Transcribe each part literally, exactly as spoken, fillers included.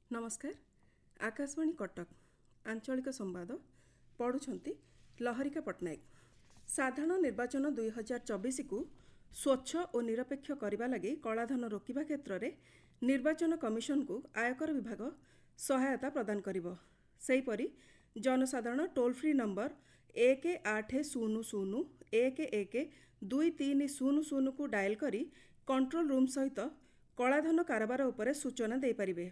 नमस्कार। आकाशवाणी कटक आंचलिक संवाद पढ़ुछंती लहरिका पट्टनायक। साधारण निर्वाचन दुई हजार चौबीस को स्वच्छ और निरपेक्ष करने लगी कलाधन रोकवा क्षेत्र में निर्वाचन कमिशन को आयकर विभाग सहायता प्रदान करिबो। सेहीपरि जनसाधारण टोल फ्री नंबर एक आठ शून्य शून्य एक एक दुई तीन शून्य शून्य को डायल करी कंट्रोल रूम सहित कलाधन कारोबार उपरे सूचना दे पारिबे।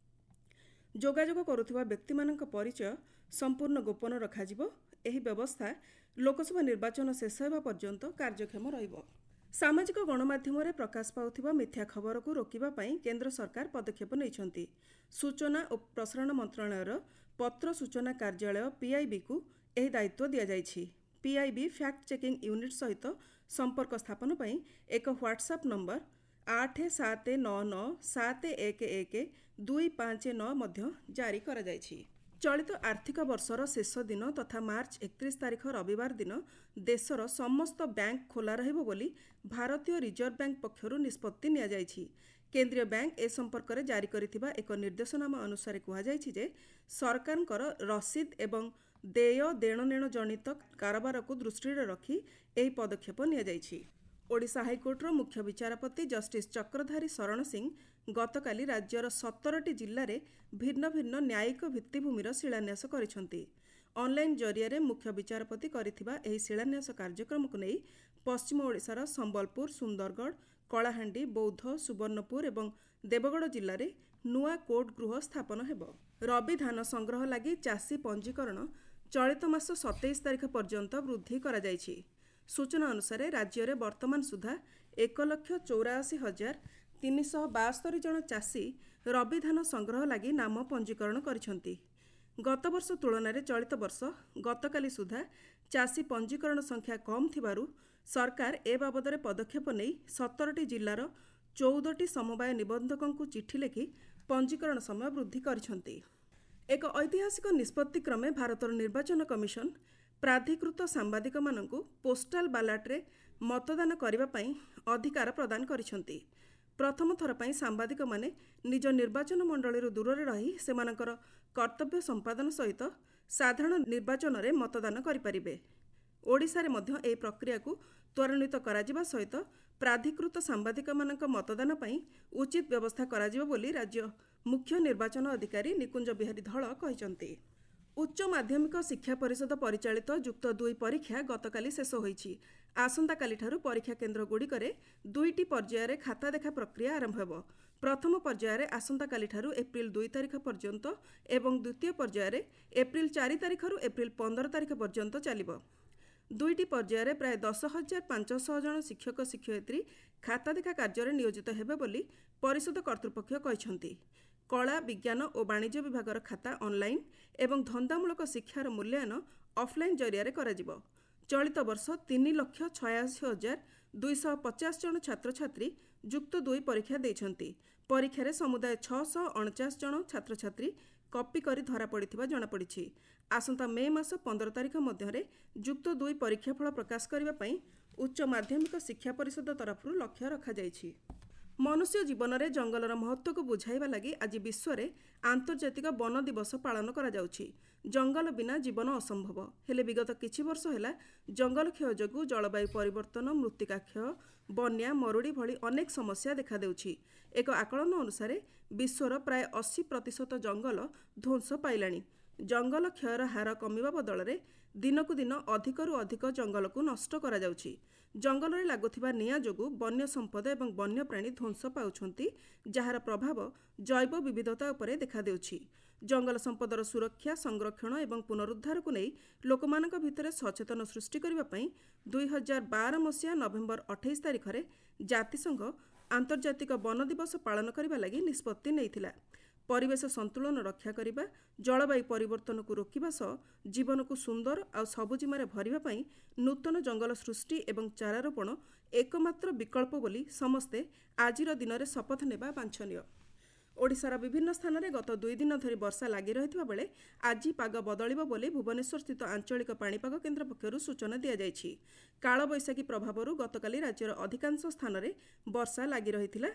जोगाजोग करुथिबा व्यक्तिमानक परिचय संपूर्ण गोपन रखाजिबो। एही व्यवस्था लोकसभा निर्वाचन शेष हेबा पर्यंत कार्यक्षम रहिबो। सामाजिक गणमाध्यम रे प्रकाश पाउथिबा मिथ्या खबर को रोकिबा पई केंद्र सरकार पदक्षेप नैछंती। सूचना और प्रसारण मंत्रालयर पत्र सूचना कार्यालय पीआईबी को एही दायित्व दिया जायछि। पीआईबी फैक्ट चेकिंग यूनिट सहित संपर्क स्थापन पई एक व्हाट्सएप नंबर आठ सात नौ नौ सात एक एक दुई पाँच नौ मध्य जारी करा जायछि। चलित आर्थिक वर्षर शेष दिन तथा मार्च एकतीस तारीख रविवार दिन देशर समस्त बैंक खोला रहिबो बोली भारतीय रिजर्व बैंक पक्षरु निष्पत्ति निया जायछि। केंद्रीय बैंक ए संपर्क में जारी करिथिबा एक निर्देशनामा अनुसार कहा जायछि जे सरकारकर रसीद एवं देय देणनेण जनित कारोबार को दृष्टि रखी एही पदक्षेप निया जायछि। ओडिशा हाइकोर्टर मुख्य विचारपति जस्टिस चक्रधारी शरण सिंह गतकाली राज्यर सतरटी जिल्ला रे भिन्न भिन्न न्यायिक भित्तिभूमिर शिलान्यास करिसेंति। ऑनलाइन जरिया मुख्य विचारपति करिथिबा एही शिलान्यास कार्यक्रम को नहीं पश्चिम ओडिशार संबलपुर, सुंदरगढ़, कलाहांडी, बौद्ध, सुवर्णपुर एवं देवगढ़ जिल्ला रे नुआ कोर्ट गृह स्थापन हेबो। रबी धान संग्रह लगी चाषी पंजीकरण चलित मास सत्ताईस तारीख पर्यंत वृद्धि करा जायछि। सूचना अनुसार राज्य में वर्तमान सुधा एक लक्ष चौराशी हजार तीन शह बास्तरी जन चाषी रबी धान संग्रह लगी नाम पंजीकरण करिसेंति। गत वर्ष तुलन में चलित वर्ष गतकाली सुधा चाषी पंजीकरण संख्या कम थिबारु सरकार ए बाबद पदक्षेप नहीं सतरटी जिल्लार चौदह समवाय निबंधकों को चिठी लिखि पंजीकरण समय वृद्धि करिसेंति। एक ऐतिहासिक निष्पत्ति क्रमे भारतर निर्वाचन कमिशन प्राधिकृत सांबादिक मानकु पोस्टाल बालाट रे मतदान करिबा पई अधिकार प्रदान करिसेंति। प्रथम थर पई सांबादिक माने निज निर्वाचन मंडली दूर रे रही सेमानकर कर्तव्य संपादन सहित साधारण निर्वाचन रे मतदान करि परिबे। ओडिशा रे मध्य एही प्रक्रिया को त्वरान्वित कराजिबा सहित प्राधिकृत सांबादिक मानक मतदान पई उचित व्यवस्था कराजिबो बोली राज्य मुख्य निर्वाचन अधिकारी निकुंज बिहारी धळ कहिसंति। उच्च माध्यमिक शिक्षा परिषद परिचालित युक्त दुई परीक्षा गतकाली शेष होईछि। आसंता काली ठारू परीक्षा केन्द्र गुड़िकरे दुईटी पर्यायर रे खाता देखा प्रक्रिया आरंभ हेबो। प्रथम पर्यायर रे आसंता काली ठारू एप्रिल दुई तारीख पर्यंत एवं द्वितीय पर्यायर रे एप्रिल चार तारीख रु एप्रिल पंद्रह तारीख पर्यंत चलिबो। दुईटी पर्यायर रे प्राय दस हजार पांचशह जन शिक्षक शिक्षयित्री खाता देखा कार्य नियोजित हेबे बोली परिषद कर्तृपक्ष कहिसंति। कला विज्ञान और वाणिज्य विभागर खाता ऑनलाइन एवं धंदामूलक शिक्षार मूल्यांकन ऑफलाइन जरिया कराजिबो। चलित वर्ष तीन लक्ष छयासी हजार दुईश पचास जन छात्र छात्री युक्त दुई परीक्षा देइछंती। परीक्षा समुदाय छःश अणचाश जन छात्र छात्री कॉपी करी धरा पड़िथिबा जଣା पड़िछि। आसंता मे मास पंद्रह तारीख मध्य युक्त दुई परीक्षाफल प्रकाश करने पई उच्च माध्यमिक शिक्षा परिषद तरफ लक्ष्य रखा जायछि। मनुष्य जीवन में जंगलर महत्व को बुझाइबा लगी आज विश्व में आंतर्जातिक वन दिवस पालन करा जाउछि। जंगल बिना जीवन असंभव हेले विगत किछि वर्ष हेला जंगल क्षय जोगु जलवायु परिवर्तन, मृत्तिका क्षय, बन्या, मरुड़ी भली अनेक समस्या देखा देउछि। एक आकलन अनुसार विश्वर प्राय अस्सी प्रतिशत जंगल ध्वंस पाइलाणी। जंगल क्षयर हार कमिबा बदल में दिनक दिन अधिकरु अधिक जंगल को नष्ट करा जाउछि। जंगल रे लागुथिबा निया जोगु वन्य संपद एवं वन्य प्राणी ध्वंस पाउछंती, जार प्रभाव जैव विविधता उपरे देखा देउछि। जंगल संपदर सुरक्षा, संरक्षण एवं पुनरुद्धार को नहीं लोकमानक भितर सचेतन सृष्टि करबा पई दुई हजार बारह मसीहा नवेम्बर अठाईस तारीख रे जातिसंघ आंतर्जातिक वन दिवस पालन करबा लगी निष्पत्ति नैथिला। परिवेश संतुलन रक्षा करिबा, जलवायु परिवर्तन को रोकिबा सह जीवन को सुंदर और सबुजिमारे भरिबा पई नूतन जंगल सृष्टि एवं चारारोपण एकमात्र विकल्प बोली समस्ते आजिर दिन में शपथ नेबा बांछनीय। ओडिशार विभिन्न स्थान में गत दुई दिन धरी वर्षा लगी रहिथिबा बेले आज पाग बदलिबो बोली भुवनेश्वर स्थित आंचलिक पाणीपाग केन्द्र पक्षरु सूचना दिया जायछि। काल बैशाखी प्रभावरु गतकाली राज्यर अधिकांश स्थान में वर्षा लगी रहिथिला।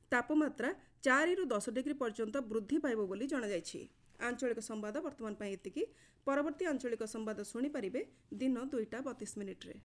ତାପମାତ୍ରା ଚାରିରୁ ଦଶ ଡିଗ୍ରୀ ପର୍ଯ୍ୟନ୍ତ ବୃଦ୍ଧି ପାଇବ ବୋଲି ଜଣାଯାଇଛି। ଆଞ୍ଚଳିକ ସମ୍ବାଦ ବର୍ତ୍ତମାନ ପାଇଁ ଏତିକି। ପରବର୍ତ୍ତୀ ଆଞ୍ଚଳିକ ସମ୍ବାଦ ଶୁଣିପାରିବେ ଦିନ ଦୁଇଟା ବତିଶ ମିନିଟ୍ରେ।